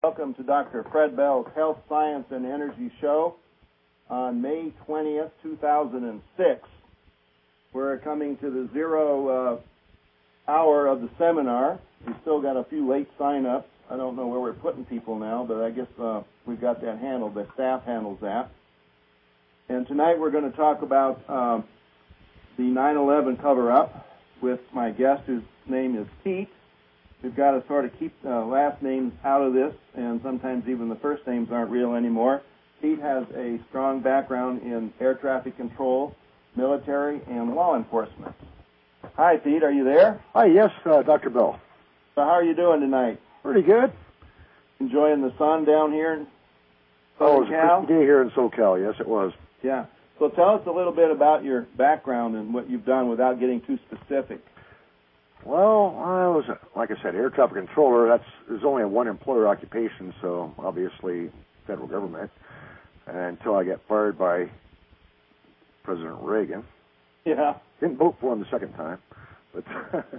Welcome to Dr. Fred Bell's Health, Science, and Energy Show on May 20th, 2006. We're coming to the zero hour of the seminar. We've still got a few late sign-ups. I don't know where we're putting people now, but I guess we've got that handled. The staff handles that. And tonight we're going to talk about the 9/11 cover-up with my guest, whose name is Pete. We've got to sort of keep last names out of this, and sometimes even the first names aren't real anymore. Pete has a strong background in air traffic control, military, and law enforcement. Hi, Pete. Are you there? Hi, yes, Dr. Bell. So how are you doing tonight? Pretty good. Enjoying the sun down here in SoCal? Oh, it was a crispy day here in SoCal. Yes, it was. Yeah. So tell us a little bit about your background and what you've done without getting too specific. Well, I was, like I said, air traffic controller. There's only a one-employer occupation, so obviously federal government. And until I got fired by President Reagan. Yeah. Didn't vote for him the second time. But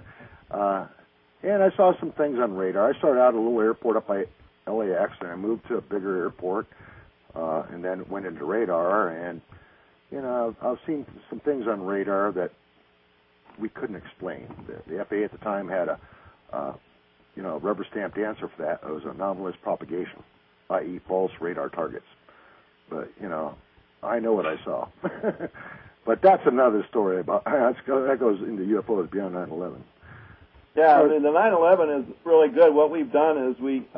and I saw some things on radar. I started out at a little airport up by LAX, and I moved to a bigger airport, and then went into radar. And, you know, I've seen some things on radar that we couldn't explain. The FAA at the time had a rubber-stamped answer for that. It was anomalous propagation, i.e. false radar targets. But, you know, I know what I saw. But that's another story about that goes into UFOs beyond 9/11. Yeah, I mean, the 9/11 is really good. What we've done is we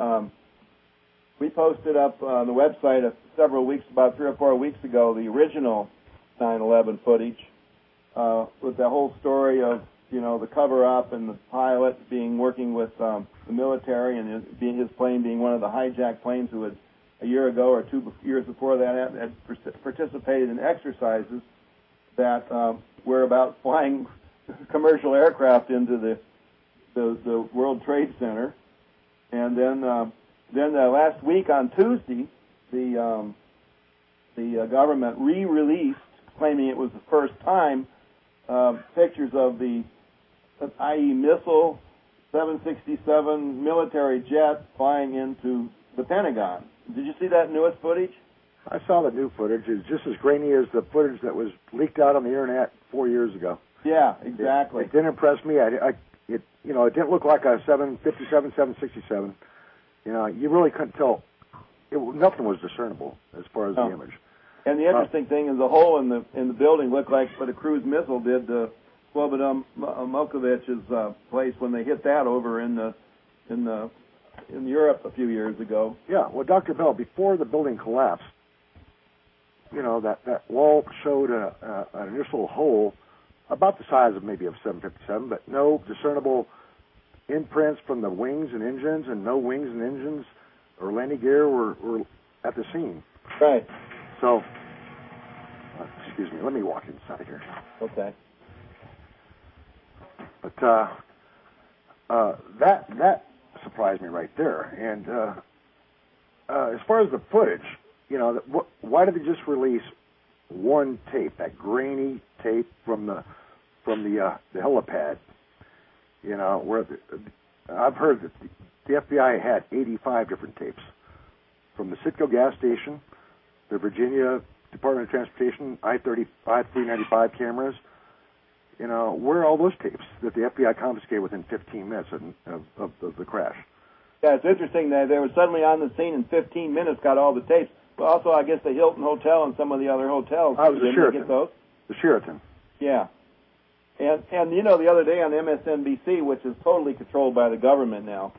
posted up on the website about 3 or 4 weeks ago, the original 9/11 footage with the whole story of, you know, the cover-up and the pilot working with the military, and his plane being one of the hijacked planes who had a year ago or 2 years before that had participated in exercises that were about flying commercial aircraft into the World Trade Center. And then last week on Tuesday, the government re-released, claiming it was the first time, pictures of the IE missile 767 military jet flying into the Pentagon. Did you see that newest footage? I saw the new footage. It's just as grainy as the footage that was leaked out on the internet 4 years ago. Yeah, exactly. It didn't impress me. It didn't look like a 757, 767. You know, you really couldn't tell. Nothing was discernible as far as the image. And the interesting thing is the hole in the building looked like what a cruise missile did to Slobodan Milošević's place when they hit that over in Europe a few years ago. Yeah, well, Dr. Bell, before the building collapsed, you know, that wall showed an initial hole about the size of maybe a 757, but no discernible imprints from the wings and engines, and no wings and engines or landing gear were at the scene. Right. So, excuse me, let me walk inside here. Okay. But that surprised me right there. And as far as the footage, you know, why did they just release one tape, that grainy tape from the helipad? You know, where I've heard that the FBI had 85 different tapes from the Citgo gas station, the Virginia Department of Transportation I-395 cameras. You know, where are all those tapes that the FBI confiscated within 15 minutes of the crash? Yeah, it's interesting that they were suddenly on the scene in 15 minutes, got all the tapes. But also, I guess the Hilton Hotel and some of the other hotels. Oh, it was the Sheraton. Get those? The Sheraton. Yeah. And you know, the other day on MSNBC, which is totally controlled by the government now,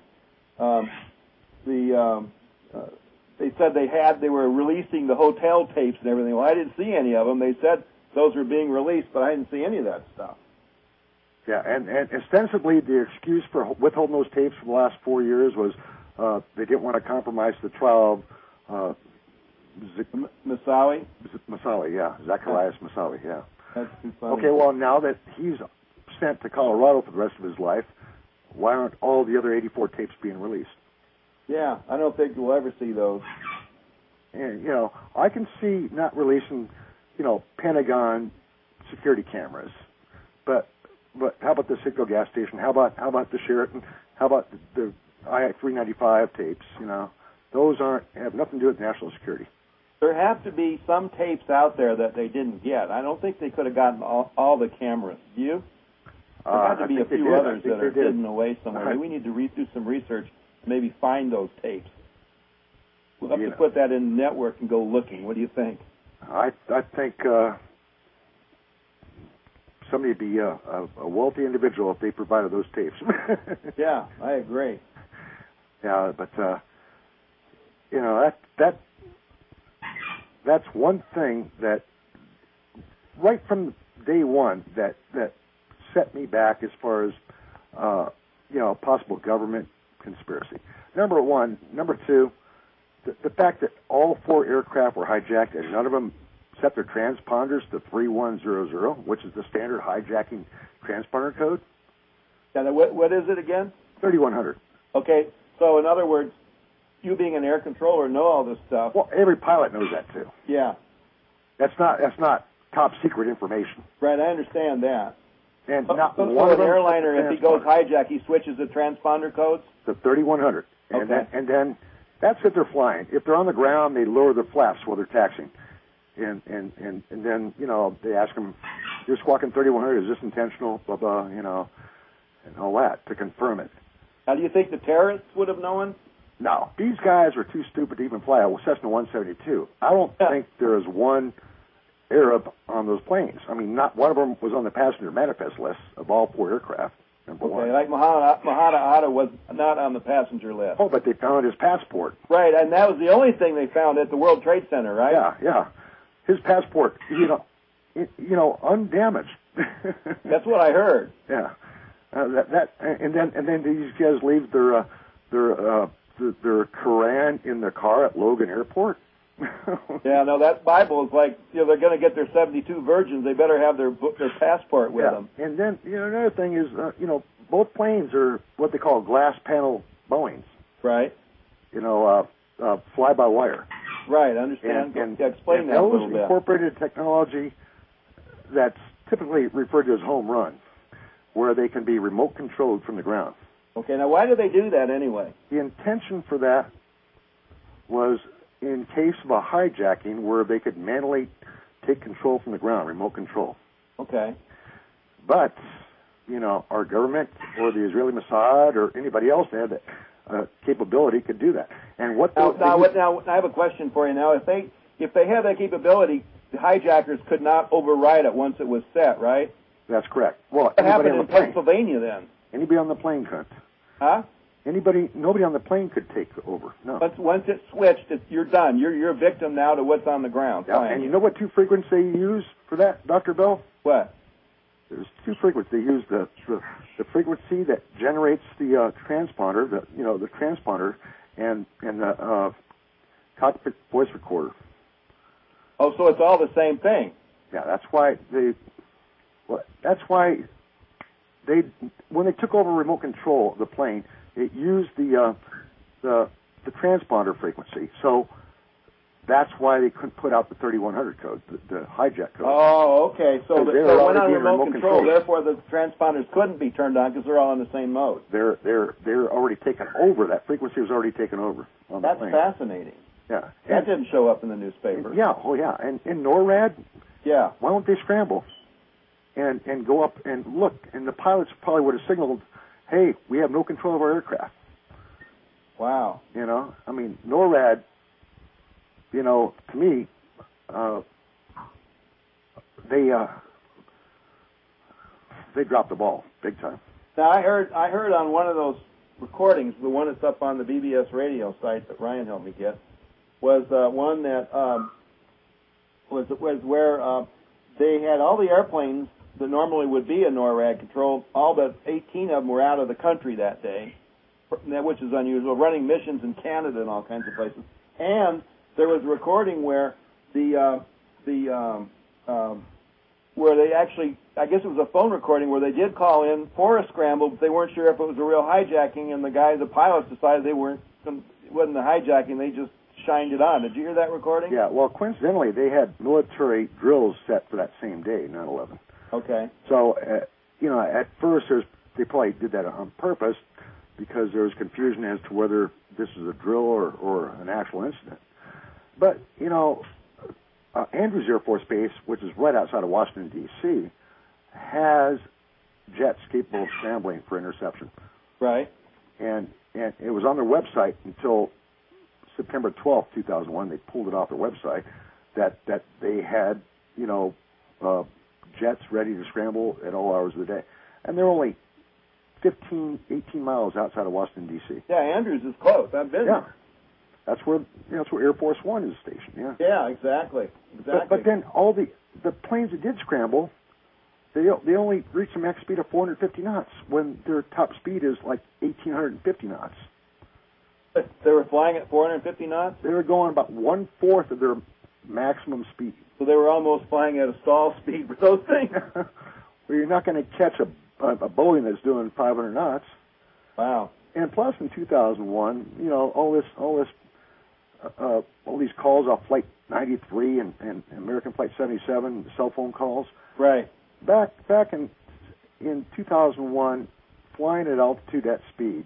they said they were releasing the hotel tapes and everything. Well, I didn't see any of them. They said those were being released, but I didn't see any of that stuff. Yeah, and ostensibly the excuse for withholding those tapes for the last 4 years was they didn't want to compromise the trial of Moussaoui? Moussaoui, yeah. Zacarias Moussaoui, yeah. That's too funny. Okay, well, now that he's sent to Colorado for the rest of his life, why aren't all the other 84 tapes being released? Yeah, I don't think we'll ever see those. And, you know, I can see not releasing, you know, Pentagon security cameras, but how about the Citgo gas station? How about the Sheraton? How about the I-395 tapes? You know, those have nothing to do with national security. There have to be some tapes out there that they didn't get. I don't think they could have gotten all the cameras. Do you? There had to be a few others that are hidden away somewhere. Maybe we need to do some research, maybe find those tapes. We'll have to put that in the network and go looking. What do you think? I think somebody would be a wealthy individual if they provided those tapes. Yeah, I agree. Yeah, but that's one thing that right from day one that set me back as far as possible government conspiracy. Number one. Number two, the fact that all 4 aircraft were hijacked and none of them set their transponders to 3100, which is the standard hijacking transponder code. Yeah, what is it again? 3100. Okay, so in other words, you being an air controller know all this stuff. Well, every pilot knows that too. Yeah. That's not top secret information. Right, I understand that. And so one an airliner, if he goes hijack, he switches the transponder codes? The 3100. Okay. And then that's if they're flying. If they're on the ground, they lower the flaps while they're taxiing. And then, they ask them, you're squawking 3100, is this intentional, blah, blah, and all that to confirm it. Now, do you think the terrorists would have known? No. These guys are too stupid to even fly a Cessna 172. I don't think there is one Arab on those planes. I mean, not one of them was on the passenger manifest list of all 4 aircraft. Okay, like Muhammad Atta was not on the passenger list. Oh, but they found his passport. Right, and that was the only thing they found at the World Trade Center, right? Yeah. His passport, undamaged. That's what I heard. Yeah, and then these guys leave their Quran in the car at Logan Airport. Yeah, no, that Bible is like, they're going to get their 72 virgins. They better have their passport with them. And then another thing is both planes are what they call glass panel Boeings. Right. Fly by wire. Right, I understand. Explain that a little bit. Those incorporated technology that's typically referred to as home run, where they can be remote controlled from the ground. Okay, now why do they do that anyway? The intention for that was in case of a hijacking where they could manually take control from the ground, remote control. Okay. But, our government or the Israeli Mossad or anybody else that had capability could do that. And now, I have a question for you. Now, if they had that capability, the hijackers could not override it once it was set, right? That's correct. Well, what happened in Pennsylvania then? Anybody on the plane couldn't. Huh? Nobody on the plane could take over. No. Once it's switched, you're done. You're a victim now to what's on the ground. Yeah, and you know what 2 frequencies they use for that, Dr. Bell? What? There's 2 frequencies. They use the frequency that generates the transponder, the transponder, and the cockpit voice recorder. Oh, so it's all the same thing. Yeah, that's why when they took over remote control of the plane, it used the transponder frequency. So that's why they couldn't put out the 3100 code, the hijack code. Oh, okay. So when on remote control, therefore the transponders couldn't be turned on because they're all in the same mode. They're already taken over. That frequency was already taken over on the plane. That's fascinating. Yeah. That didn't show up in the newspaper. Yeah. Oh, yeah. And in NORAD, yeah. Why don't they scramble and go up and look? And the pilots probably would have signaled, hey, we have no control of our aircraft. Wow. NORAD, to me, they dropped the ball big time. Now, I heard on one of those recordings, the one that's up on the BBS radio site that Ryan helped me get, was one that was where they had all the airplanes that normally would be in NORAD control. All but 18 of them were out of the country that day, which is unusual, running missions in Canada and all kinds of places. And there was a recording where where they actually, I guess it was a phone recording where they did call in for a scramble, but they weren't sure if it was a real hijacking, and the pilots decided it wasn't the hijacking, they just shined it on. Did you hear that recording? Yeah, well, coincidentally, they had military drills set for that same day, 9/11. Okay. So, at first, they probably did that on purpose because there was confusion as to whether this is a drill or an actual incident. But, Andrews Air Force Base, which is right outside of Washington, D.C., has jets capable of scrambling for interception. Right. And it was on their website until September 12th, 2001. They pulled it off their website that they had, jets ready to scramble at all hours of the day. And they're only 15, 18 miles outside of Washington, D.C. Yeah, Andrews is close. I've been there. That's where Air Force One is stationed. Yeah. Yeah, exactly. But then all the planes that did scramble, they only reached a max speed of 450 knots when their top speed is like 1,850 knots. They were flying at 450 knots? They were going about 1/4 of their maximum speed. So they were almost flying at a stall speed with those things. Well, you're not going to catch a Boeing that's doing 500 knots. Wow. And plus, in 2001, all these calls off Flight 93 and American Flight 77, cell phone calls. Right. Back in 2001, flying at altitude at speed,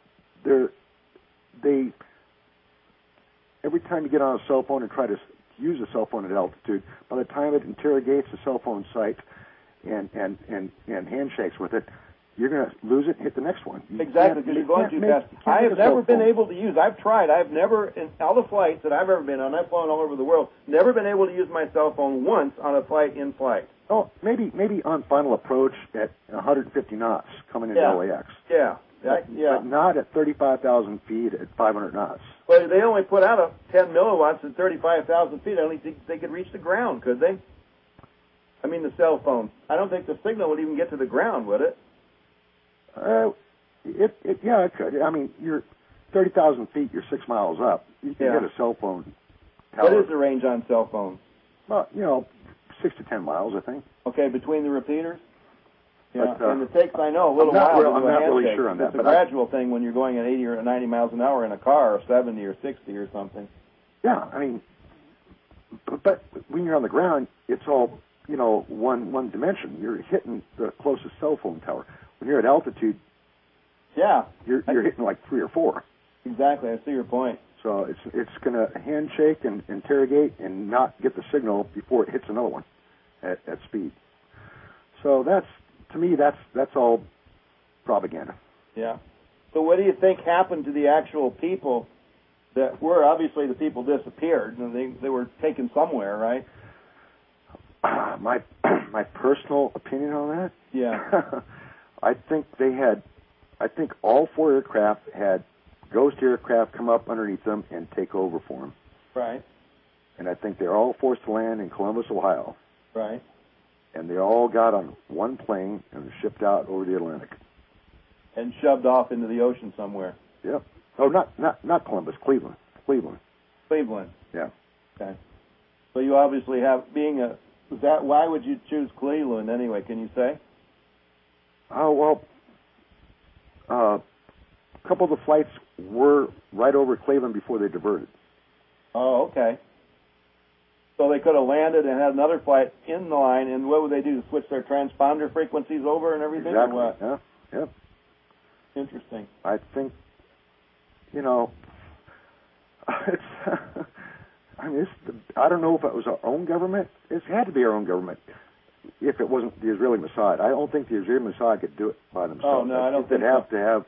every time you get on a cell phone and try to use a cell phone at altitude, by the time it interrogates the cell phone site and handshakes with it, you're going to lose it and hit the next one. Exactly, because you're going too fast. I have never been able to use, I've tried, I've never, in all the flights that I've ever been on, I've flown all over the world, never been able to use my cell phone once on a flight in flight. Oh, maybe on final approach at 150 knots coming into LAX. Yeah. But not at 35,000 feet at 500 knots. Well, they only put out 10 milliwatts at 35,000 feet. I don't think they could reach the ground, could they? I mean, the cell phone. I don't think the signal would even get to the ground, would it? It could. I mean, you're 30,000 feet. You're 6 miles up. You can get a cell phone tower. What is the range on cell phones? Well, 6 to 10 miles, I think. Okay, between the repeaters. Yeah, but, and it takes, I know, a little while to do I'm not really sure on that. It's a gradual thing when you're going at 80 or 90 miles an hour in a car, or 70 or 60 or something. Yeah, I mean, but when you're on the ground, it's all one dimension. You're hitting the closest cell phone tower. When you're at altitude, you're hitting like 3 or 4. Exactly, I see your point. So it's going to handshake and interrogate and not get the signal before it hits another one at speed. So to me that's all propaganda. Yeah. So what do you think happened to the actual people that were, obviously the people disappeared and they were taken somewhere, right? My personal opinion on that? Yeah. I think all 4 aircraft had ghost aircraft come up underneath them and take over for them. Right. And I think they're all forced to land in Columbus, Ohio. Right. And they all got on one plane and were shipped out over the Atlantic. And shoved off into the ocean somewhere. Yep. Oh, not Columbus, Cleveland. Cleveland. Yeah. Okay. So you obviously have, why would you choose Cleveland anyway, can you say? Oh, well, a couple of the flights were right over Cleveland before they diverted. Oh, okay. So they could have landed and had another flight in the line, and what would they do? Switch their transponder frequencies over and everything? Exactly. Or what? Yeah. Yep. Interesting. I think, it's. I don't know if it was our own government. It had to be our own government. If it wasn't the Israeli Mossad, I don't think the Israeli Mossad could do it by themselves. Oh no, I don't think they'd have to have,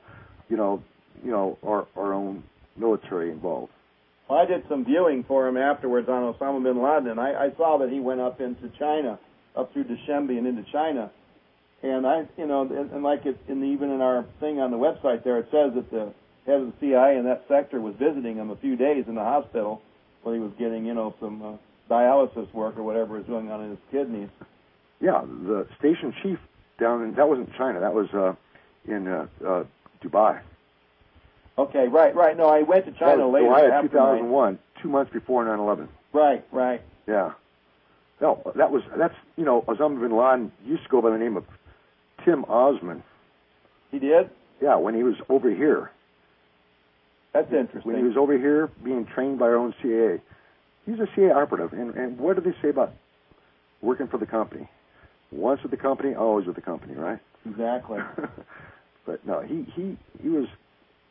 our own military involved. Well, I did some viewing for him afterwards on Osama bin Laden, and I saw that he went up into China, up through Dushanbe and into China. And even in our thing on the website there, it says that the head of the CIA in that sector was visiting him a few days in the hospital where he was getting, some dialysis work or whatever was going on in his kidneys. Yeah, the station chief that wasn't China, that was in Dubai. Okay, right. No, I went to China later. July of 2001, 2 months before 9/11. Right. Yeah. No, that's Osama bin Laden used to go by the name of Tim Osman. He did? Yeah, when he was over here. That's interesting. When he was over here being trained by our own CIA. He's a CIA operative, and what do they say about working for the company? Once with the company, always with the company, right? Exactly. But no, he was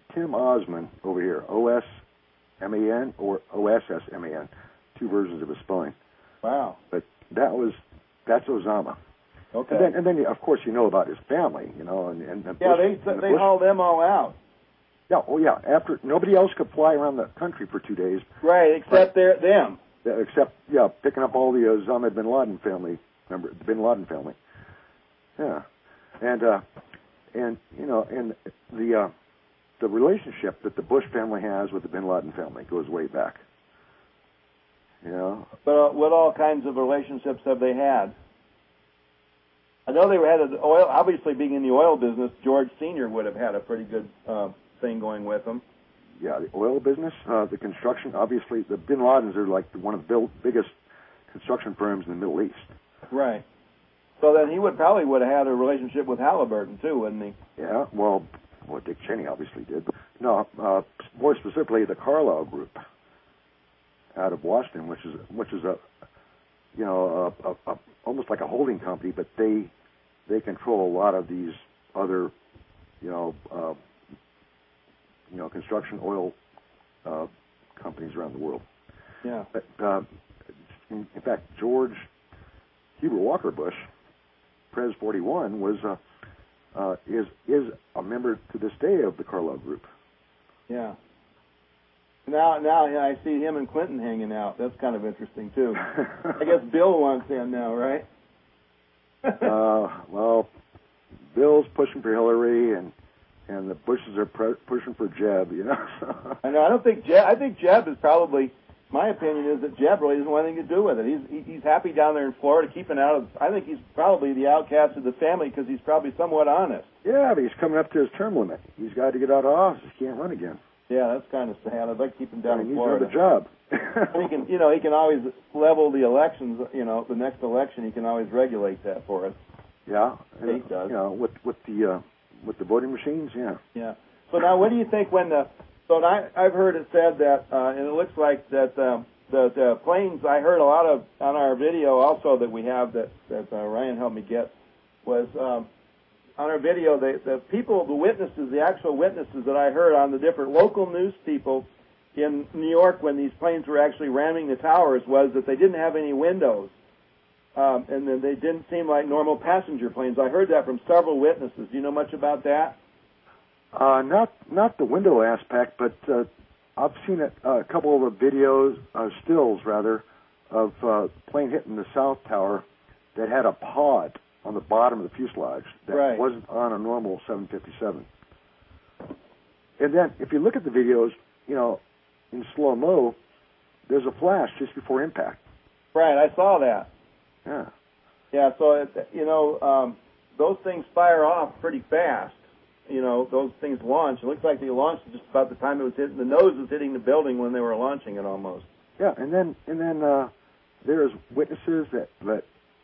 Tim Osman over here, O-S-M-A-N or O-S-S-M-A-N, two versions of his spelling. Wow. But that's Osama. Okay. And then of course, you know about his family, you know, and yeah, they hauled them all out. Yeah, oh yeah. After nobody else could fly around the country for 2 days. Right, except them. Except picking up all the Osama bin Laden family, remember the bin Laden family. Yeah, and you know, and the relationship that the Bush family has with the bin Laden family goes way back. You know. But what all kinds of relationships have they had? I know they had an oil. Obviously, being in the oil business, George Sr. would have had a pretty good thing going with them. Yeah, the oil business, the construction. Obviously, the bin Ladens are like one of the biggest construction firms in the Middle East. Right. So then he probably would have had a relationship with Halliburton too, wouldn't he? Yeah. Well, Dick Cheney obviously did. But no, more specifically, the Carlyle Group out of Washington, which is a you know a almost like a holding company, but they control a lot of these other construction oil companies around the world. Yeah. But in fact, George Hubert Walker Bush, Pres 41, was is a member to this day of the Carlyle Group. Yeah. Now I see him and Clinton hanging out. That's kind of interesting too. I guess Bill wants in now, right? Well, Bill's pushing for Hillary, and the Bushes are pushing for Jeb. You know. I know. I think Jeb is probably. My opinion is that Jeb really doesn't want anything to do with it. He's happy down there in Florida, keeping out of. I think he's probably the outcast of the family because he's probably somewhat honest. Yeah, but he's coming up to his term limit. He's got to get out of office. He can't run again. Yeah, that's kind of sad. I'd like to keep him down in Florida. He needs another job. He can always level the elections. You know, the next election, he can always regulate that for us. Yeah, State does. You know, with the voting machines. Yeah. Yeah. So now, what do you think when the? So I've heard it said that, and it looks like that the planes. I heard a lot of on our video also that we have that Ryan helped me get was. On our video, the people, the witnesses, the actual witnesses that I heard on the different local news people in New York when these planes were actually ramming the towers was that they didn't have any windows, and then they didn't seem like normal passenger planes. I heard that from several witnesses. Do you know much about that? Not the window aspect, but I've seen a couple of videos, stills rather, of plane hitting the South Tower that had a pod on the bottom of the fuselage that wasn't on a normal 757. And then, if you look at the videos, you know, in slow-mo, there's a flash just before impact. Right, I saw that. Yeah. Yeah, so, those things fire off pretty fast. You know, those things launch. It looks like they launched just about the time it was hitting, the nose was hitting the building when they were launching it almost. Yeah, and then there's witnesses that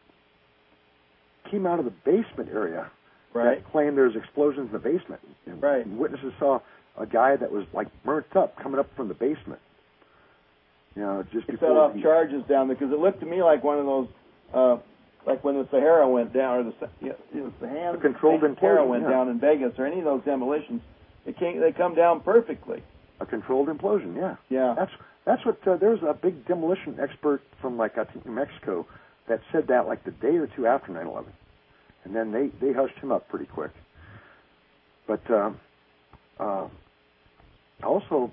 came out of the basement area that claimed there's explosions in the basement. And witnesses saw a guy that was like burnt up coming up from the basement. You know, just before set off charges down there because it looked to me like one of those, like when the Sahara went down, or it was the controlled Sahara implosion went down in Vegas, or any of those demolitions. They come down perfectly. A controlled implosion, yeah. Yeah. That's what there's a big demolition expert from I think New Mexico that said that like the day or two after 9/11, and then they hushed him up pretty quick. But also,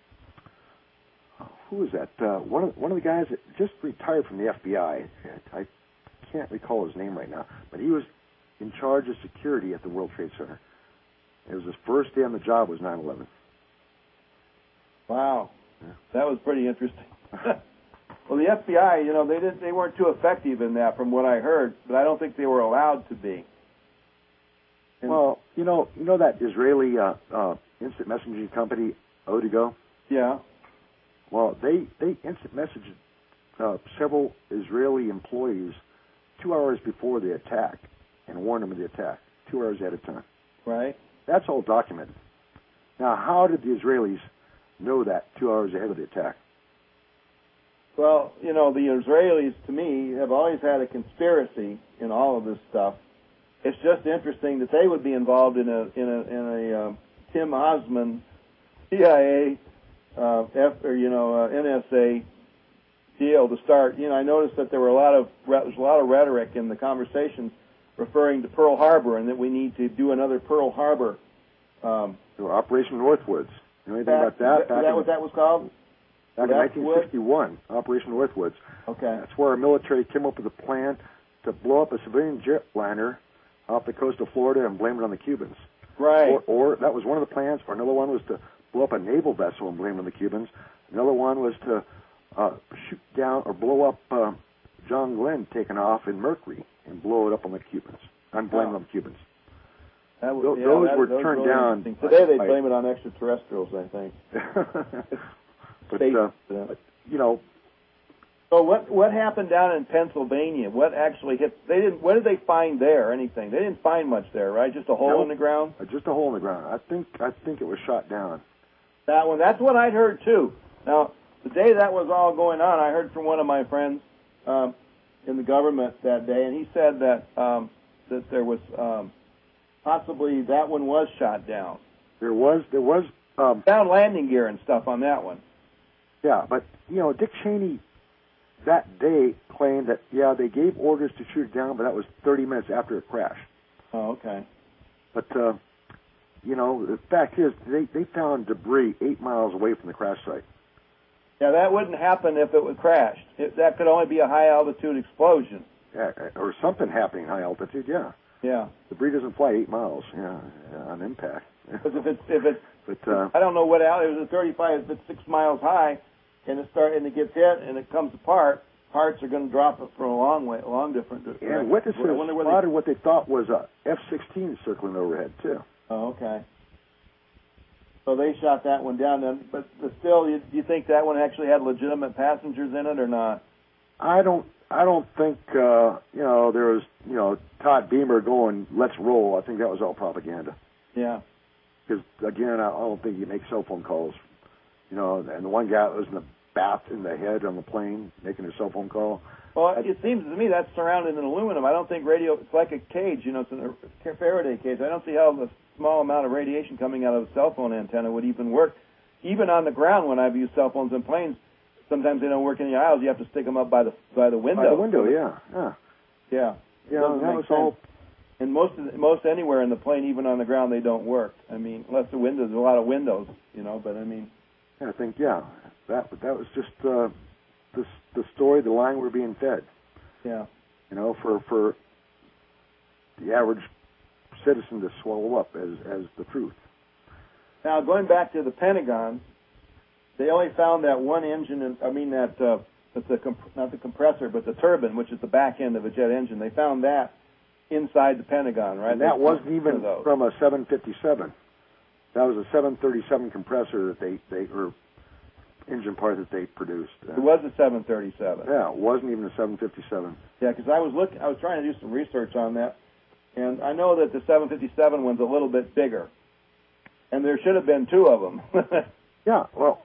who was that? One of the guys that just retired from the FBI. I can't recall his name right now, but he was in charge of security at the World Trade Center. It was his first day on the job was 9/11. Wow, that was pretty interesting. Well, the FBI, you know, they weren't too effective in that, from what I heard, but I don't think they were allowed to be. And well, you know that Israeli instant messaging company, Odigo? Yeah. Well, they instant messaged several Israeli employees 2 hours before the attack and warned them of the attack, 2 hours ahead of time. Right. That's all documented. Now, how did the Israelis know that 2 hours ahead of the attack? Well, you know, the Israelis, to me, have always had a conspiracy in all of this stuff. It's just interesting that they would be involved in a Tim Osman CIA, NSA deal to start. I noticed that there was a lot of rhetoric in the conversations referring to Pearl Harbor, and that we need to do another Pearl Harbor. Operation Northwoods. You know anything about that? Is that what that was called? Back in 1961, Operation Northwoods. Okay. That's where our military came up with a plan to blow up a civilian jetliner off the coast of Florida and blame it on the Cubans. Right. Or that was one of the plans. Or another one was to blow up a naval vessel and blame it on the Cubans. Another one was to shoot down or blow up John Glenn taking off in Mercury and blow it up on the Cubans. And blame it on the Cubans. Those were turned down. Today they blame it on extraterrestrials, I think. But So what happened down in Pennsylvania? What actually hit? What did they find there? Anything? They didn't find much there, right? Just a hole in the ground. Just a hole in the ground. I think it was shot down. That one. That's what I'd heard too. Now, the day that was all going on, I heard from one of my friends in the government that day, and he said that there was possibly that one was shot down. There was found landing gear and stuff on that one. Yeah, but Dick Cheney that day claimed that they gave orders to shoot it down, but that was 30 minutes after it crashed. Oh, okay. But the fact is they found debris 8 miles away from the crash site. Yeah, that wouldn't happen if it would crash. That could only be a high altitude explosion. Yeah, or something happening high altitude. Yeah. Yeah. Debris doesn't fly 8 miles. On impact. Because if it's I don't know what it was a 35. If it's 6 miles high, and it gets hit and it comes apart, parts are going to drop it for a long different direction. Yeah, witnesses spotted what they thought was a F-16 circling overhead too. Oh, okay. So they shot that one down then, but still, do you think that one actually had legitimate passengers in it or not? I don't think there was Todd Beamer going, "Let's roll." I think that was all propaganda. Yeah. Because again, I don't think you make cell phone calls. And the one guy that was in the bath in the head on the plane making a cell phone call. Well, it seems to me that's surrounded in aluminum. I don't think it's like a cage, it's a Faraday cage. I don't see how the small amount of radiation coming out of a cell phone antenna would even work. Even on the ground, when I've used cell phones in planes, sometimes they don't work in the aisles. You have to stick them up by the window. By the window, yeah. Yeah. Yeah, that was all. And most anywhere in the plane, even on the ground, they don't work. I mean, unless there's a lot of windows, but I mean. I think, that was just the story, the line we're being fed. Yeah. For the average citizen to swallow up as the truth. Now, going back to the Pentagon, they only found that one engine, not the compressor, but the turbine, which is the back end of a jet engine. They found that inside the Pentagon, right? And that wasn't even from a 757. That was a 737 compressor that they or engine part that they produced. It was a 737. Yeah, it wasn't even a 757. Yeah, because I was trying to do some research on that, and I know that the 757 one's a little bit bigger, and there should have been two of them. Yeah, well,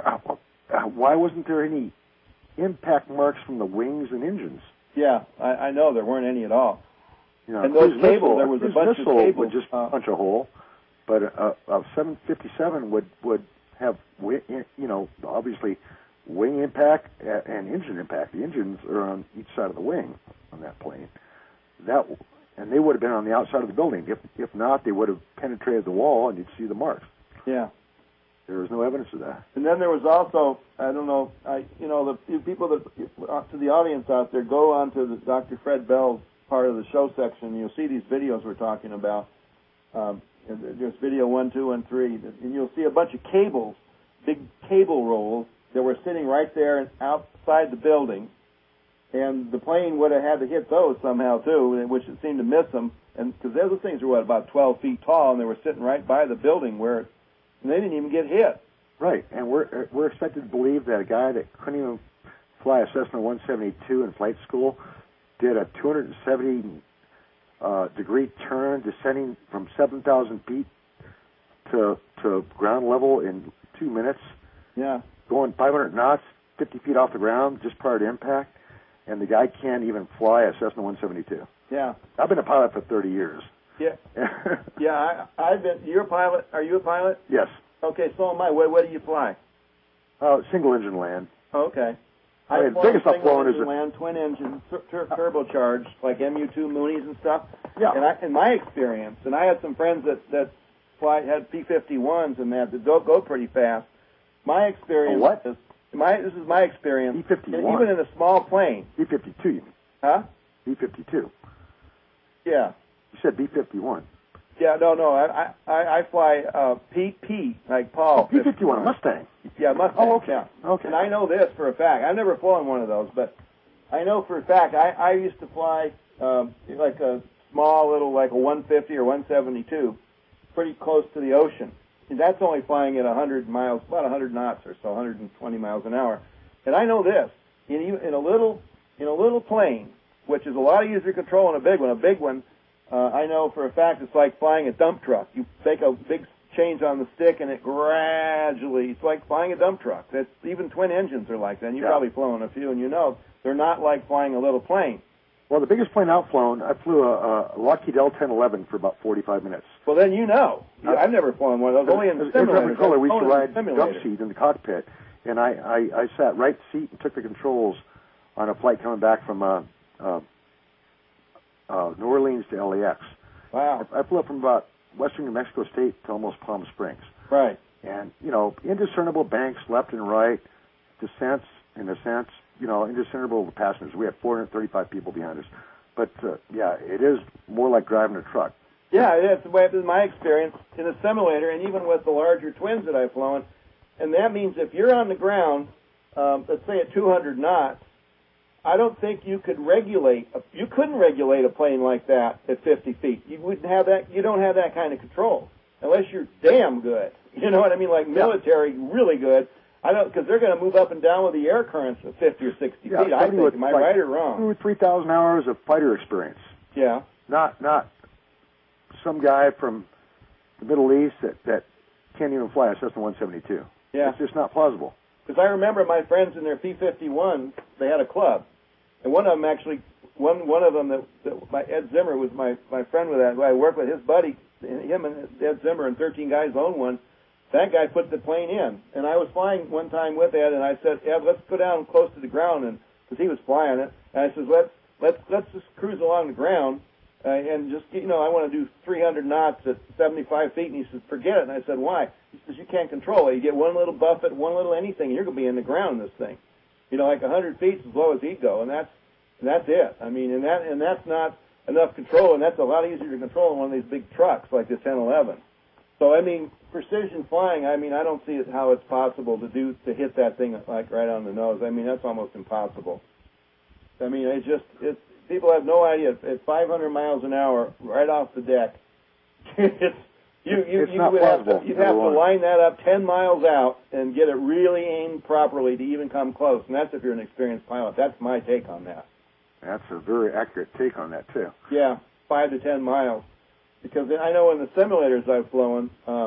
why wasn't there any impact marks from the wings and engines? Yeah, I know there weren't any at all. And those cables, there was a bunch of cables. Would just punch a hole. But a 757 would have, obviously wing impact and engine impact. The engines are on each side of the wing on that plane. And they would have been on the outside of the building. If not, they would have penetrated the wall and you'd see the marks. Yeah. There was no evidence of that. And then there was also, I don't know, the people to the audience out there, go on to the Dr. Fred Bell's part of the show section, and you'll see these videos we're talking about. There's video 1, 2, and 3, and you'll see a bunch of cables, big cable rolls that were sitting right there outside the building, and the plane would have had to hit those somehow too, which it seemed to miss them, and because those things were about 12 feet tall, and they were sitting right by the building and they didn't even get hit. Right, and we're expected to believe that a guy that couldn't even fly a Cessna 172 in flight school did a 270 degree turn, descending from 7,000 feet to ground level in 2 minutes. Yeah. Going 500 knots, 50 feet off the ground just prior to impact, and the guy can't even fly a Cessna 172. Yeah. I've been a pilot for 30 years. Yeah. Yeah, I've been. You're a pilot. Are you a pilot? Yes. Okay, so am I. What do you fly? Single engine land. Okay. I mean, the biggest I've flown is land, twin engine, turbocharged, like MU2 Moonies and stuff. Yeah. And in my experience, and I had some friends that had P-51s and that go pretty fast. My experience is this is my experience. P-51. Even in a small plane. B-52, you mean? Huh? B-52. Yeah. You said B-51. Yeah, no. I fly P like Paul. Oh, P-51, Mustang. Yeah, Mustang. Oh, okay. Yeah. Okay. And I know this for a fact. I've never flown one of those, but I know for a fact. I used to fly like a small little, like a 150 or 172, pretty close to the ocean. And that's only flying at 100 miles, about 100 knots or so, 120 miles an hour. And I know this: in a little plane, which is a lot easier to control than a big one. A big one, I know for a fact, it's like flying a dump truck. You take a big change on the stick, and it gradually, it's like flying a dump truck. That's, even twin engines are like that. And you've probably flown a few, and you know they're not like flying a little plane. Well, the biggest plane I've flown, I flew a Lockheed L-1011 for about 45 minutes. Well, then you know. Yep. I've never flown one of those. Only in the simulators. We used to ride jump seat in the cockpit, and I sat right seat and took the controls on a flight coming back from New Orleans to LAX. Wow. I flew up from about western New Mexico State to almost Palm Springs. Right. And, indiscernible banks left and right, descents and ascents, indiscernible passengers. We had 435 people behind us. But, it is more like driving a truck. Yeah, it's been my experience in a simulator, and even with the larger twins that I've flown. And that means if you're on the ground, let's say at 200 knots, I don't think you could you couldn't regulate a plane like that at 50 feet. You wouldn't have that. You don't have that kind of control unless you're damn good. You know what I mean? Like military, really good. I don't, because they're going to move up and down with the air currents at 50 or 60 feet. I think. Am I right or wrong? 2,000 or 3,000 hours of fighter experience. Yeah. Not some guy from the Middle East that can't even fly a Cessna 172. Yeah. It's just not plausible. Because I remember my friends in their P-51, they had a club. And one of them actually, one of them that Ed Zimmer was my friend with that, who I worked with, his buddy, him and Ed Zimmer and 13 guys owned one. That guy put the plane in. And I was flying one time with Ed, and I said, Ed, let's go down close to the ground, and because he was flying it. And I said, let's just cruise along the ground, and just, I want to do 300 knots at 75 feet. And he said, forget it. And I said, why? He says, you can't control it. You get one little buffet, one little anything, and you're going to be in the ground in this thing. Like 100 feet is as low as he'd go, and that's it. I mean, and that's not enough control, and that's a lot easier to control than one of these big trucks like this 1011. So, I mean, precision flying, I mean, I don't see how it's possible to hit that thing like right on the nose. I mean, that's almost impossible. I mean, people have no idea. At 500 miles an hour, right off the deck, you'd have to line that up 10 miles out and get it really aimed properly to even come close. And that's if you're an experienced pilot. That's my take on that. That's a very accurate take on that, too. Yeah, 5 to 10 miles. Because I know in the simulators I've flown,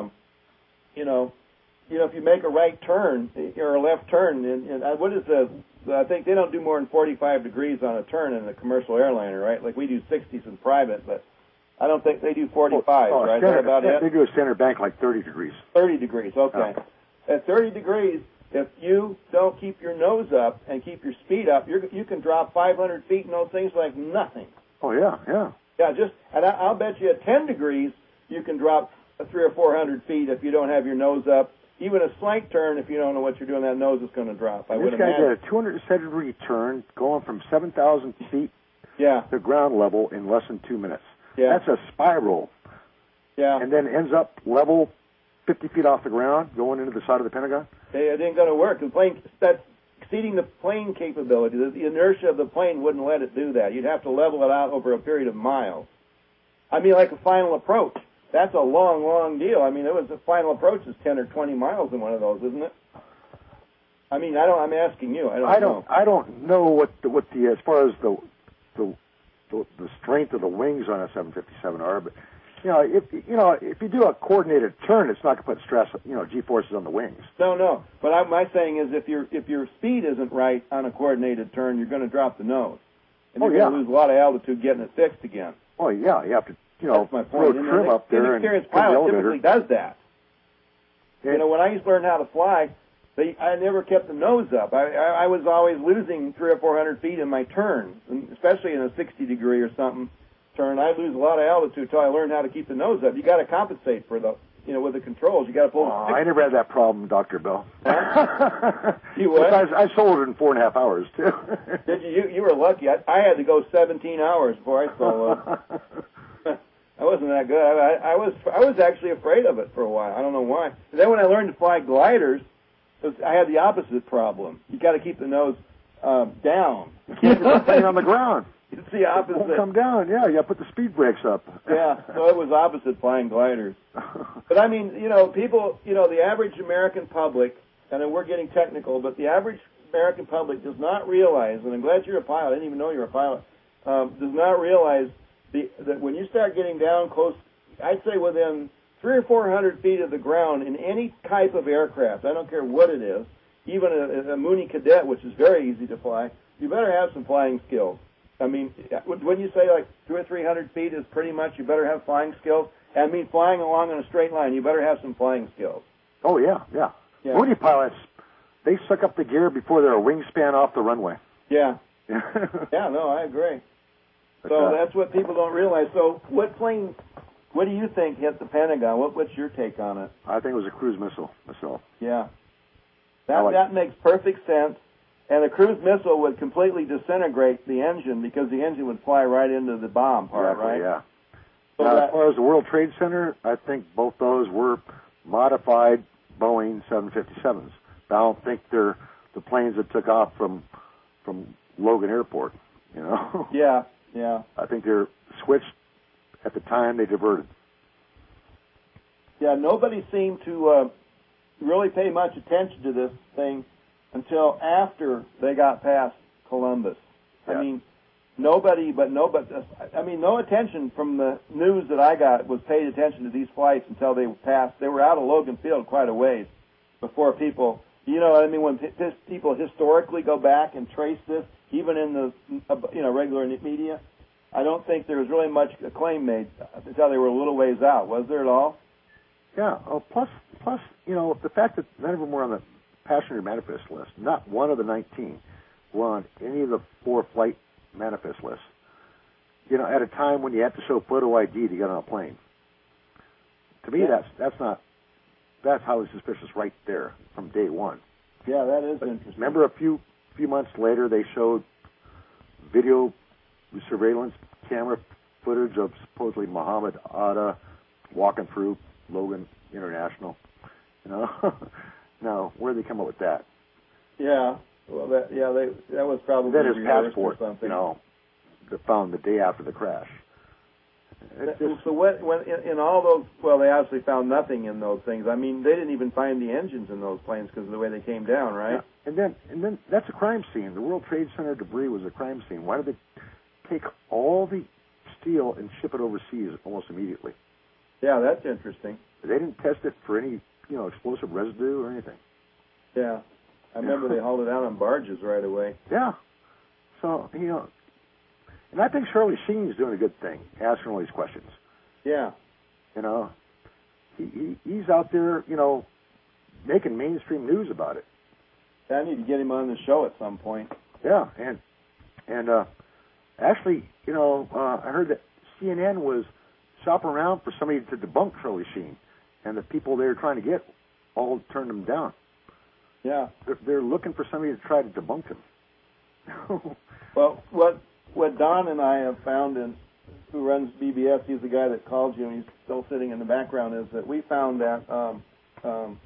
if you make a right turn or a left turn, and what is I think they don't do more than 45 degrees on a turn in a commercial airliner, right? Like we do 60s in private, but I don't think they do 45, right? Is that about it? They do a standard bank like 30 degrees. 30 degrees, okay. At 30 degrees, if you don't keep your nose up and keep your speed up, you can drop 500 feet in those things like nothing. Oh, yeah, yeah. Yeah, and I'll bet you at 10 degrees, you can drop 300 or 400 feet if you don't have your nose up. Even a slight turn, if you don't know what you're doing, that nose is going to drop. This guy did a 270-degree turn going from 7,000 feet to ground level in less than 2 minutes. Yeah. That's a spiral. Yeah. And then ends up level 50 feet off the ground going into the side of the Pentagon? It ain't going to work. The plane, that's exceeding the plane capability. The inertia of the plane wouldn't let it do that. You'd have to level it out over a period of miles. I mean, like a final approach. That's a long, long deal. I mean, the final approach is 10 or 20 miles in one of those, isn't it? I mean, I'm asking you. I don't know what the as far as the strength of the wings on a 757 are, but if you do a coordinated turn, it's not going to put stress, G-forces on the wings. No. But my saying is, if your speed isn't right on a coordinated turn, you're going to drop the nose, and you're going to lose a lot of altitude getting it fixed again. Oh yeah, you have to that's my point. throw trim up there. An experienced pilot typically does that. You know, when I used to learn how to fly, I never kept the nose up. I was always losing 300 or 400 feet in my turn, and especially in a 60-degree or something turn. I'd lose a lot of altitude until I learned how to keep the nose up. You got to compensate for the, you know, with the controls. You got to pull. I never had that problem, Dr. Bell. Huh? You what? I sold it in 4.5 hours too. Did you? You were lucky. I had to go 17 hours before I soloed. I wasn't that good. I was actually afraid of it for a while. I don't know why. And then when I learned to fly gliders, I had the opposite problem. You got to keep the nose down. You can't put the on the ground. It's the opposite. It won't come down. Yeah, you got to put the speed brakes up. Yeah, so it was opposite flying gliders. But I mean, you know, people, you know, the average American public, and we're getting technical, but the average American public does not realize, and I'm glad you're a pilot, I didn't even know you're a pilot, does not realize that when you start getting down close, I'd say within 300 or 400 feet of the ground in any type of aircraft, I don't care what it is, even a Mooney Cadet, which is very easy to fly, you better have some flying skills. I mean, when you say like 200 or 300 feet is pretty much, you better have flying skills. I mean, flying along in a straight line, you better have some flying skills. Oh, yeah. Mooney pilots, they suck up the gear before they're a wingspan off the runway. Yeah. Yeah, no, I agree. So that's what people don't realize. So what plane, what do you think hit the Pentagon? What's your take on it? I think it was a cruise missile myself. Yeah. That makes perfect sense. And the cruise missile would completely disintegrate the engine because the engine would fly right into the bomb part, exactly, right? Yeah. So now, as far as the World Trade Center, I think both those were modified Boeing 757s. I don't think they're the planes that took off from Logan Airport, you know? Yeah. I think they're switched at the time they diverted. Yeah, nobody seemed to really pay much attention to this thing until after they got past Columbus. Yeah. I mean, no attention from the news that I got was paid attention to these flights until they passed. They were out of Logan Field quite a ways before people, you know what I mean, when people historically go back and trace this, even in the regular media, I don't think there was really much acclaim made until they were a little ways out. Was there at all? Yeah. Oh, plus, you know, the fact that none of them were on the passenger manifest list. Not one of the 19 were on any of the 4 flight manifest lists. You know, at a time when you have to show photo ID to get on a plane. To me, that's highly suspicious right there from day one. Yeah, that is interesting. Remember, a few months later, they showed video surveillance camera footage of supposedly Muhammad Atta walking through Logan International. You know. Now, where did they come up with that? Yeah, well, that was probably then his passport, or something. You know, they found the day after the crash. So when in all those, well, they obviously found nothing in those things. I mean, they didn't even find the engines in those planes because of the way they came down, right? Yeah. And then that's a crime scene. The World Trade Center debris was a crime scene. Why did they take all the steel and ship it overseas almost immediately? Yeah, that's interesting. They didn't test it for any, you know, explosive residue or anything. Yeah. I remember they hauled it out on barges right away. Yeah. So, you know, and I think Shirley Sheen's doing a good thing, asking all these questions. Yeah. You know, he's out there, you know, making mainstream news about it. I need to get him on the show at some point. Yeah, and actually, you know, I heard that CNN was shopping around for somebody to debunk Shirley Sheen, and the people they were trying to get all turned them down. Yeah. They're looking for somebody to try to debunk him. Well, what Don and I have found, and who runs BBS, he's the guy that called you, and he's still sitting in the background, is that we found that, well,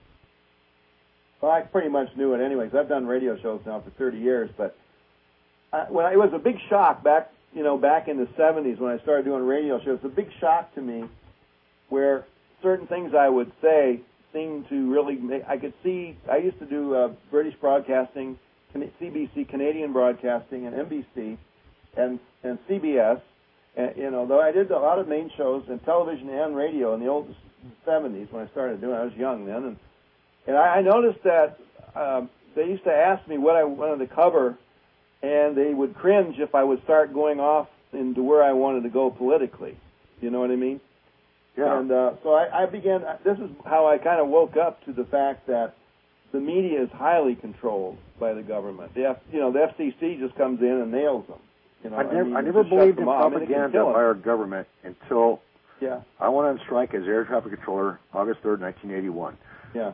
I pretty much knew it anyways. I've done radio shows now for 30 years, but it was a big shock back in the 70s when I started doing radio shows. It's a big shock to me where certain things I would say seemed to really I could see. I used to do British broadcasting, CBC, Canadian broadcasting, and NBC, and CBS. And, you know, though I did a lot of main shows in television and radio in the old 70s when I started doing it. I was young then. And I noticed that they used to ask me what I wanted to cover, and they would cringe if I would start going off into where I wanted to go politically. You know what I mean? Yeah. And so I began. This is how I kind of woke up to the fact that the media is highly controlled by the government. The FCC just comes in and nails them. I never believed in propaganda by our government until I went on strike as air traffic controller August 3rd, 1981. Yeah.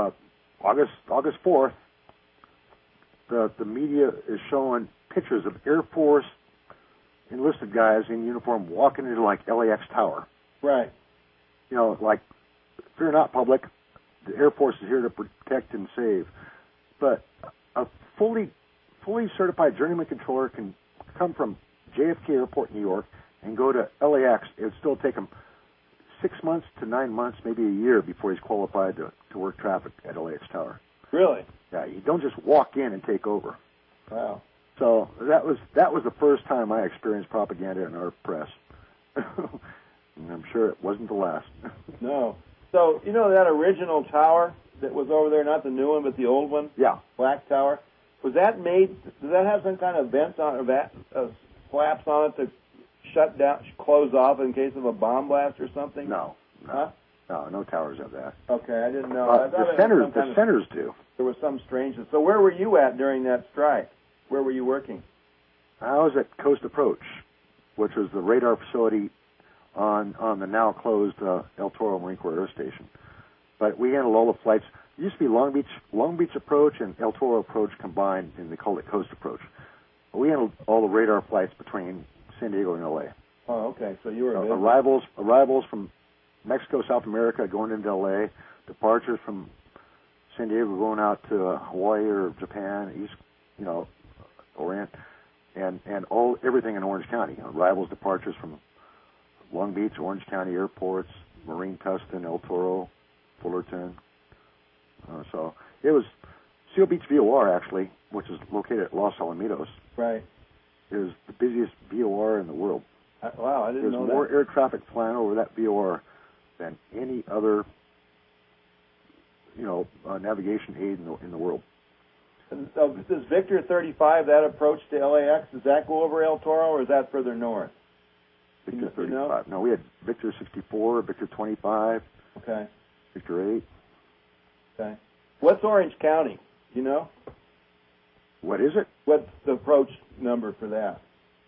August 4th, the media is showing pictures of Air Force enlisted guys in uniform walking into like LAX Tower. Right. Like, fear not, public. The Air Force is here to protect and save. But a fully certified journeyman controller can come from JFK Airport, New York, and go to LAX. It would still take him 6 months to 9 months, maybe a year, before he's qualified to work traffic at LAX Tower. Really? Yeah, you don't just walk in and take over. Wow. So that was the first time I experienced propaganda in our press. And I'm sure it wasn't the last. No. So, that original tower that was over there, not the new one, but the old one? Yeah. Black Tower. Was that made, does that have some kind of vents on it, flaps on it to shut down, close off in case of a bomb blast or something? No. Huh? No towers have that. Okay, I didn't know. The centers do. There was some strangeness. So where were you at during that strike? Where were you working? I was at Coast Approach, which was the radar facility on the now closed El Toro Marine Corps Air Station. But we handled all the flights. It used to be Long Beach Approach and El Toro Approach combined, and they called it Coast Approach. But we handled all the radar flights between San Diego and LA. Oh, okay. So you were arrivals from Mexico, South America, going into LA. Departures from San Diego going out to Hawaii or Japan, East, Orient, and everything in Orange County. Arrivals, departures from Long Beach, Orange County airports, Marine Tustin, El Toro, Fullerton. So it was Seal Beach VOR, actually, which is located at Los Alamitos. Right. It was the busiest VOR in the world. Wow, I didn't know that. There's more air traffic flying over that VOR than any other, navigation aid in the world. So does Victor 35, that approach to LAX, does that go over El Toro, or is that further north? Victor 35. No, we had Victor 64, Victor 25. Okay. Victor 8. Okay. What's Orange County? Do you know? What is it? What's the approach number for that?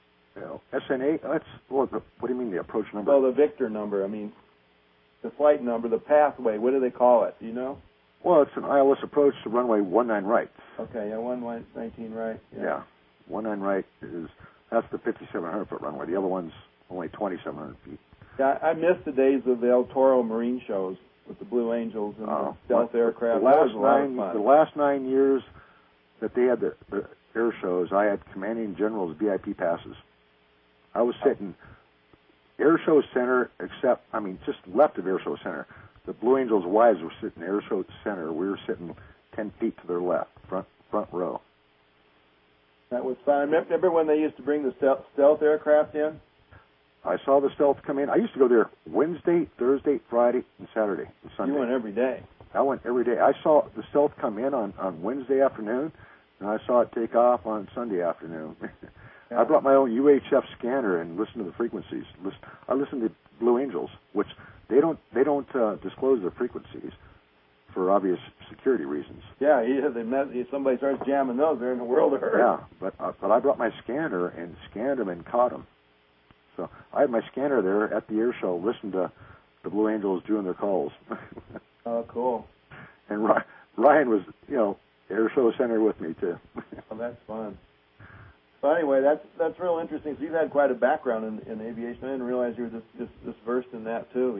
SN8. What do you mean, the approach number? Well, the Victor number. I mean, the flight number, the pathway. What do they call it? Do you know? Well, it's an ILS approach to runway 19 right. Okay, 19 right. Yeah. 19 right that's the 5,700-foot runway. The other one's only 2,700 feet. Yeah, I missed the days of the El Toro Marine shows with the Blue Angels and the stealth aircraft. That was a lot of fun. The last 9 years that they had the air shows, I had commanding generals VIP passes. I was sitting Air Show Center, just left of Air Show Center. The Blue Angels' wives were sitting Air Show Center. We were sitting 10 feet to their left, front row. That was fun. I remember when they used to bring the stealth aircraft in? I saw the stealth come in. I used to go there Wednesday, Thursday, Friday, and Saturday and Sunday. You went every day. I went every day. I saw the stealth come in on Wednesday afternoon, and I saw it take off on Sunday afternoon. Yeah. I brought my own UHF scanner and listened to the frequencies. I listened to Blue Angels, which they don't disclose their frequencies for obvious security reasons. Yeah, somebody starts jamming those, they're in the world of hurt. Yeah, but I brought my scanner and scanned them and caught them. So I had my scanner there at the air show, listened to the Blue Angels doing their calls. Oh, cool. And Ryan was, air show center with me too. Oh, that's fun. So anyway, that's real interesting. So you've had quite a background in aviation. I didn't realize you were this versed in that too.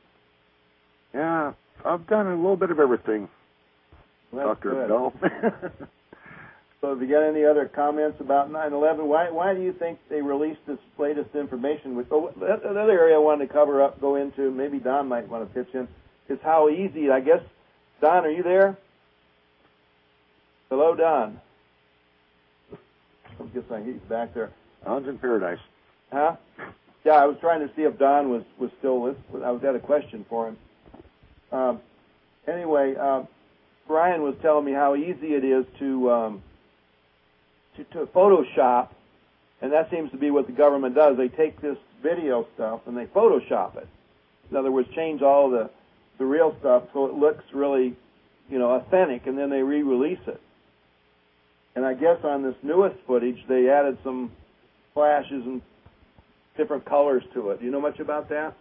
Yeah, I've done a little bit of everything, well, Dr. Bell. So have you got any other comments about 9/11? Why do you think they released this latest information? Another area I wanted to go into, maybe Don might want to pitch in, is how easy, I guess. Don, are you there? Hello, Don. I guess he's back there. Don's in paradise. Huh? Yeah, I was trying to see if Don was still listening. I had a question for him. Anyway, Brian was telling me how easy it is to Photoshop, and that seems to be what the government does. They take this video stuff and they Photoshop it. in other words, change all the real stuff so it looks really, authentic, and then they re-release it. And I guess on this newest footage, they added some flashes and different colors to it. Do you know much about that?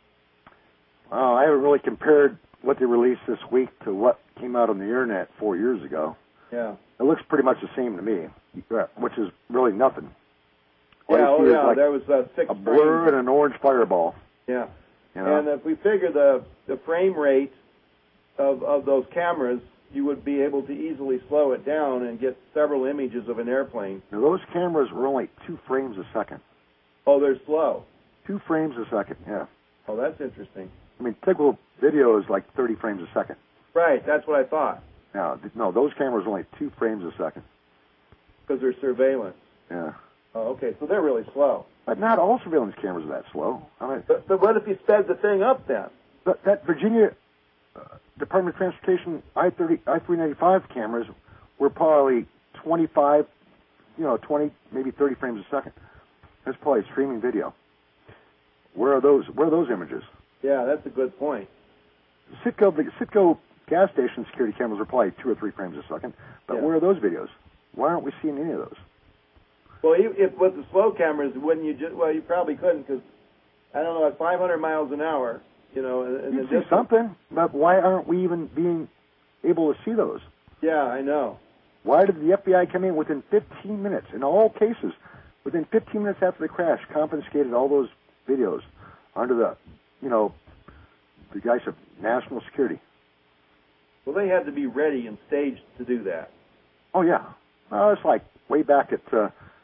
I haven't really compared what they released this week to what came out on the internet 4 years ago. Yeah. It looks pretty much the same to me, which is really nothing. Like there was 6 a blur frames. and an orange fireball. Yeah. You know? And if we figure the frame rate of those cameras, you would be able to easily slow it down and get several images of an airplane. Now, those cameras were only 2 frames a second. Oh, they're slow. 2 frames a second, yeah. Oh, that's interesting. I mean, typical video is like 30 frames a second. Right, that's what I thought. No, those cameras are only 2 frames a second. Because they're surveillance. Yeah. Oh, okay, so they're really slow. But not all surveillance cameras are that slow. I mean, but what if you sped the thing up then? That Virginia Department of Transportation I-395 cameras were probably 25, 20, maybe 30 frames a second. That's probably streaming video. Where are those images? Yeah, that's a good point. The Citgo gas station security cameras are probably 2 or 3 frames a second. But where are those videos? Why aren't we seeing any of those? Well, if with the slow cameras, wouldn't you just? Well, you probably couldn't because I don't know at 500 miles an hour, And you'd see something, but why aren't we even being able to see those? Yeah, I know. Why did the FBI come in within 15 minutes, in all cases, within 15 minutes after the crash, confiscated all those videos under the guise of national security? Well, they had to be ready and staged to do that. Oh, yeah. It's like way back at,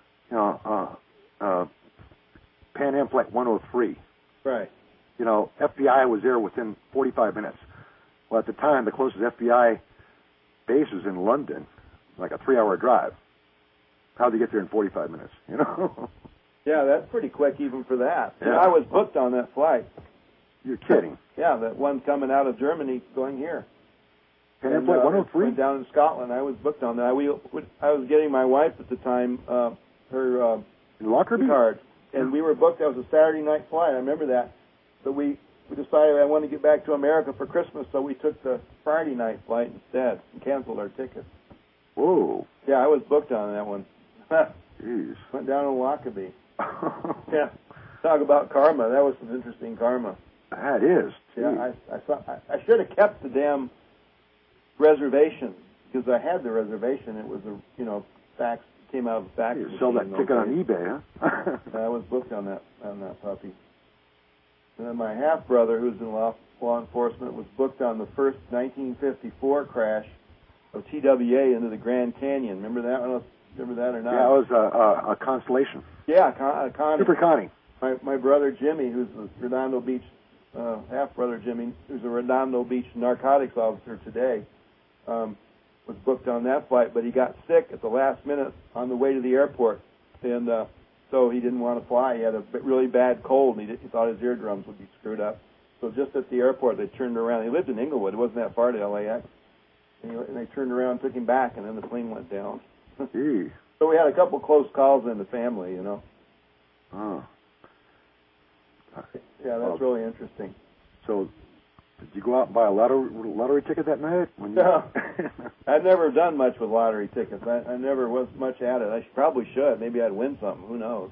Pan Am Flight 103. Right. FBI was there within 45 minutes. Well, at the time, the closest FBI base was in London, like a 3-hour drive. How'd they get there in 45 minutes, Yeah, that's pretty quick even for that. Yeah. I was booked on that flight. You're kidding. Yeah, that one coming out of Germany going here. Pan Am Flight 103? Went down in Scotland. I was booked on that. I was getting my wife at the time her in Lockerbie? card, and we were booked. That was a Saturday night flight. I remember that. But we decided I wanted to get back to America for Christmas, so we took the Friday night flight instead and canceled our tickets. Whoa. Yeah, I was booked on that one. Jeez. Went down to Lockerbie. Yeah. Talk about karma. That was some interesting karma. That is. Jeez. Yeah, I should have kept the damn reservation because I had the reservation. It was fax came out of the fax. You sell that ticket on eBay, huh? I was booked on that puppy. And then my half brother, who's in law enforcement, was booked on the first 1954 crash of TWA into the Grand Canyon. Remember that? I don't know if you remember that or not. Yeah, it was a Constellation. Yeah, Connie. Super Connie. My brother Jimmy, who's the Redondo Beach half brother Jimmy, who's a Redondo Beach narcotics officer today, was booked on that flight, but he got sick at the last minute on the way to the airport, and so he didn't want to fly. He had a really bad cold, and he thought his eardrums would be screwed up. So just at the airport, they turned around. He lived in Inglewood. It wasn't that far to LAX. And they turned around, took him back, and then the plane went down. Gee. So we had a couple close calls in the family, Oh. Yeah, that's really interesting. So, did you go out and buy a lottery ticket that night? No. I've never done much with lottery tickets. I never was much at it. I probably should. Maybe I'd win something. Who knows?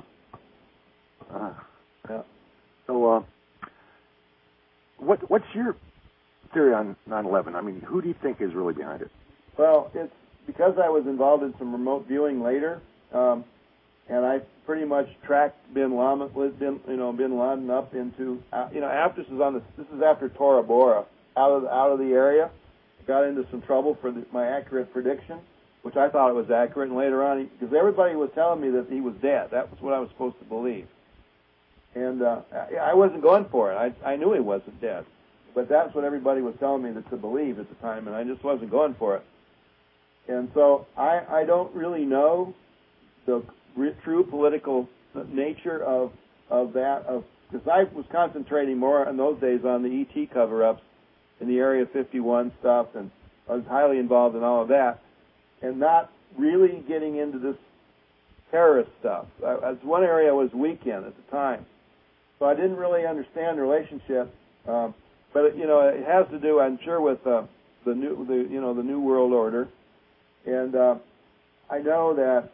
Yeah. So, what's your theory on 9/11? I mean, who do you think is really behind it? Well, it's because I was involved in some remote viewing later, and I pretty much tracked Bin Laden up into, after this is after Tora Bora, out of the area, got into some trouble for my accurate prediction, which I thought it was accurate, and later on, because everybody was telling me that he was dead. That was what I was supposed to believe. And I wasn't going for it. I knew he wasn't dead. But that's what everybody was telling me to believe at the time, and I just wasn't going for it. And so I don't really know the true political nature of that, because I was concentrating more in those days on the ET cover-ups in the Area 51 stuff, and I was highly involved in all of that, and not really getting into this terrorist stuff. That's one area I was weak in at the time. So I didn't really understand the relationship But it has to do, I'm sure, with the New World Order, and I know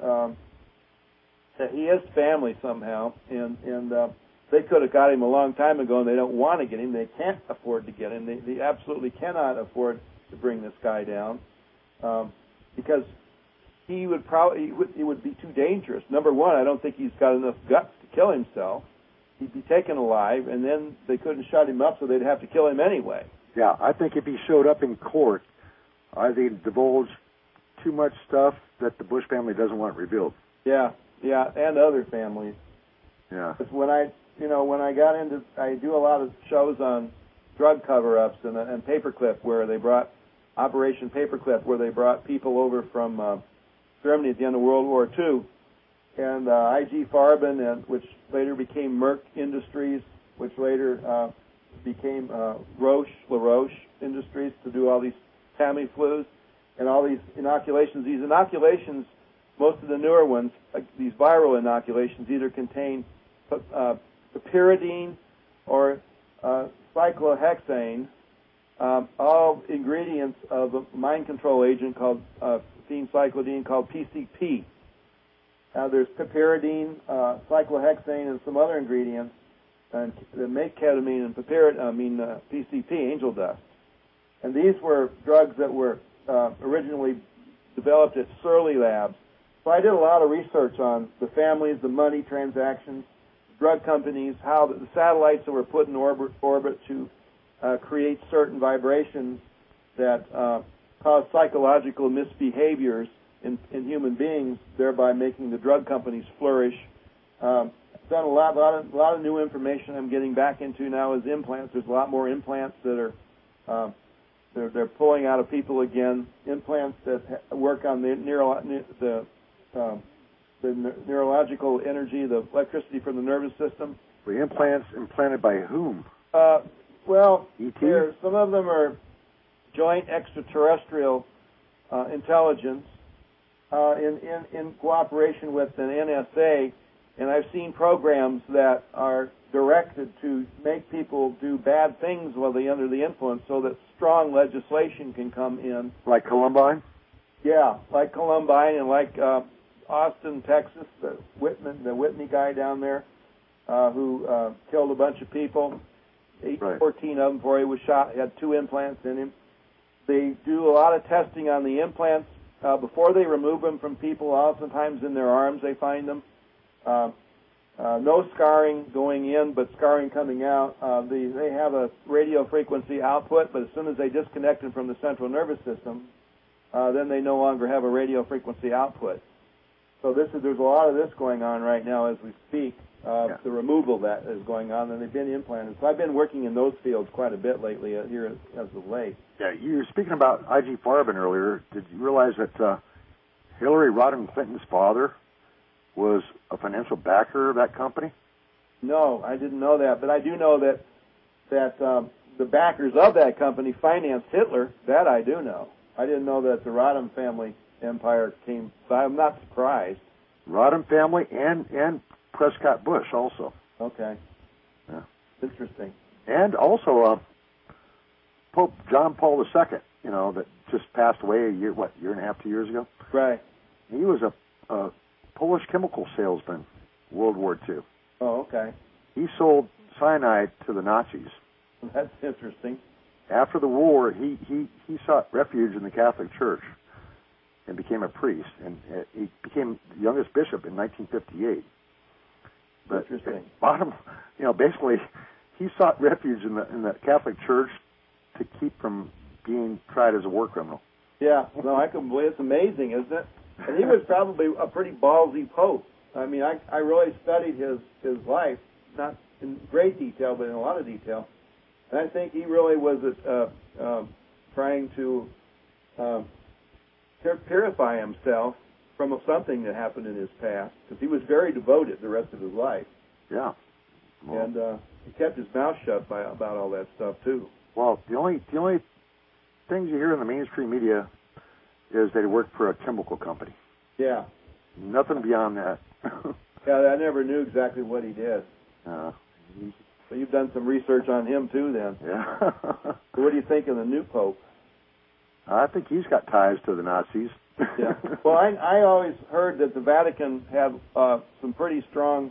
that he has family somehow, and they could have got him a long time ago, and they don't want to get him. They can't afford to get him. They absolutely cannot afford to bring this guy down because he would it would be too dangerous. Number one, I don't think he's got enough guts to kill himself. He'd be taken alive, and then they couldn't shut him up, so they'd have to kill him anyway. Yeah, I think if he showed up in court, they'd divulge too much stuff that the Bush family doesn't want revealed. Yeah, and other families. Yeah. Because when I got into, I do a lot of shows on drug cover-ups and Paperclip, where they brought Operation Paperclip, where they brought people over from Germany at the end of World War II, and IG Farben, which later became Merck Industries, which later became LaRoche Industries, to do all these Tamiflus and all these inoculations. These inoculations, most of the newer ones, like these viral inoculations, either contain piperidine or cyclohexane, all ingredients of a mind control agent called phencyclidine, called PCP. There's piperidine, cyclohexane, and some other ingredients that make ketamine and PCP, angel dust. And these were drugs that were originally developed at Surly Labs. So I did a lot of research on the families, the money transactions, drug companies, how the satellites that were put in orbit to create certain vibrations that cause psychological misbehaviors in human beings, thereby making the drug companies flourish. Done a lot of new information I'm getting back into now is implants. There's a lot more implants that are they're pulling out of people again. Implants that work on the neurological energy, the electricity from the nervous system. The implants implanted by whom? Well, ET? Some of them are joint extraterrestrial intelligence in cooperation with an NSA, and I've seen programs that are directed to make people do bad things while they're under the influence, so that strong legislation can come in. Like Columbine? Yeah, like Columbine, and like Austin, Texas, the Whitney guy down there who killed a bunch of people. 14 of them before he was shot. He had 2 implants in him. They do a lot of testing on the implants before they remove them from people. Oftentimes in their arms they find them. No scarring going in, but scarring coming out. They have a radio frequency output, but as soon as they disconnect them from the central nervous system, then they no longer have a radio frequency output. So there's a lot of this going on right now as we speak. The removal that is going on, and they've been implanted. So I've been working in those fields quite a bit lately here as of late. Yeah, you were speaking about IG Farben earlier. Did you realize that Hillary Rodham Clinton's father was a financial backer of that company? No, I didn't know that, but I do know that the backers of that company financed Hitler. That I do know. I didn't know that the Rodham family empire came. So I'm not surprised. Rodham family and Prescott Bush also. Okay. Yeah. Interesting. And also Pope John Paul II, that just passed away a year and a half, 2 years ago? Right. He was a Polish chemical salesman, World War II. Oh, okay. He sold cyanide to the Nazis. That's interesting. After the war, he sought refuge in the Catholic Church and became a priest, and he became the youngest bishop in 1958. But interesting. Bottom, basically, he sought refuge in the Catholic Church to keep from being tried as a war criminal. Yeah, no, I can believe it's amazing, isn't it? And he was probably a pretty ballsy pope. I mean, I really studied his life, not in great detail, but in a lot of detail. And I think he really was trying to purify himself from something that happened in his past, because he was very devoted the rest of his life. Yeah. Well, and he kept his mouth shut about all that stuff too. Well, the only things you hear in the mainstream media is that he worked for a chemical company. Yeah. Nothing beyond that. Yeah, I never knew exactly what he did. So you've done some research on him too, then. Yeah. So what do you think of the new Pope? I think he's got ties to the Nazis. Yeah. Well, I always heard that the Vatican had some pretty strong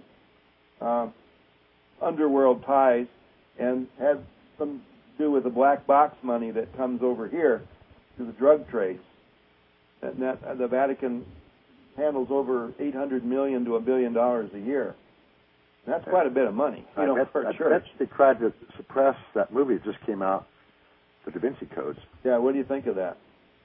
underworld ties and had some to do with the black box money that comes over here to the drug trade. And that the Vatican handles over $800 million to $1 billion a year. That's quite a bit of money, for a church. They tried to suppress that movie that just came out, the Da Vinci Codes. Yeah, what do you think of that?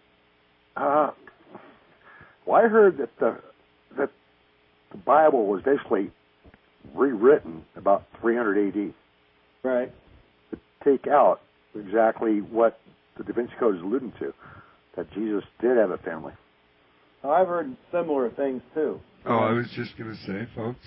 Well, I heard that the Bible was basically rewritten about 300 A.D. Right. to take out exactly what the Da Vinci Code is alluding to, that Jesus did have a family. Well, I've heard similar things, too. Oh, I was just going to say, folks,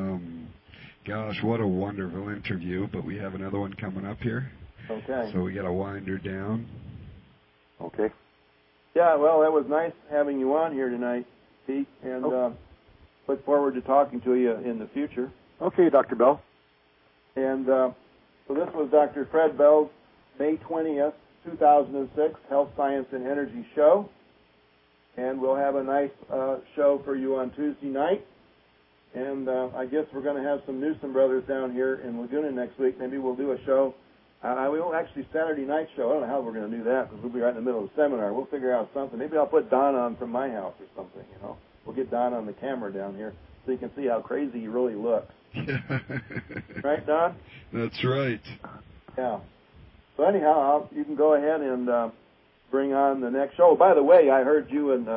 gosh, what a wonderful interview, but we have another one coming up here. Okay. So we got to wind her down. Okay. Yeah, well, it was nice having you on here tonight, Pete, and look forward to talking to you in the future. Okay, Dr. Bell. And so this was Dr. Fred Bell's May 20th, 2006 Health, Science, and Energy show. And we'll have a nice show for you on Tuesday night. And I guess we're going to have some Newsom brothers down here in Laguna next week. Maybe we'll do a show. We will actually Saturday night show. I don't know how we're going to do that because we'll be right in the middle of the seminar. We'll figure out something. Maybe I'll put Don on from my house or something, We'll get Don on the camera down here so you can see how crazy he really looks. Right, Don? That's right. Yeah. So anyhow, you can go ahead and bring on the next show. By the way, I heard you and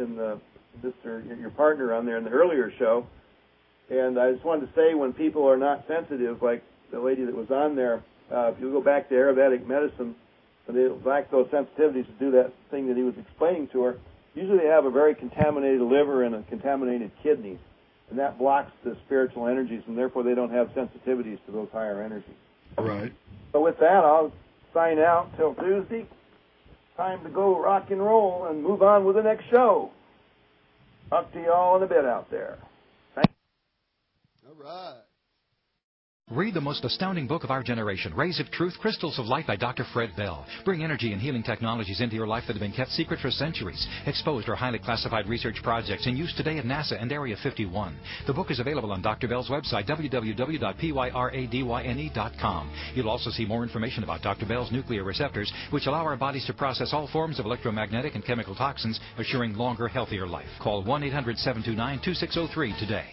your partner on there in the earlier show, and I just wanted to say when people are not sensitive, like the lady that was on there, if you go back to Ayurvedic medicine, and they lack those sensitivities to do that thing that he was explaining to her, usually they have a very contaminated liver and a contaminated kidneys, and that blocks the spiritual energies, and therefore they don't have sensitivities to those higher energies. Right. So with that, I'll sign out till Tuesday. Time to go rock and roll and move on with the next show. Talk to you all in a bit out there. Thanks. All right. Read the most astounding book of our generation, Rays of Truth, Crystals of Light by Dr. Fred Bell. Bring energy and healing technologies into your life that have been kept secret for centuries. Exposed or highly classified research projects in use today at NASA and Area 51. The book is available on Dr. Bell's website, www.pyradyne.com. You'll also see more information about Dr. Bell's nuclear receptors, which allow our bodies to process all forms of electromagnetic and chemical toxins, assuring longer, healthier life. Call 1-800-729-2603 today.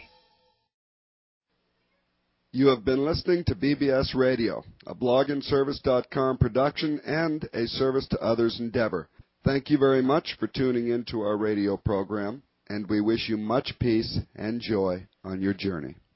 You have been listening to BBS Radio, a blogandservice.com production and a service to others endeavor. Thank you very much for tuning in to our radio program, and we wish you much peace and joy on your journey.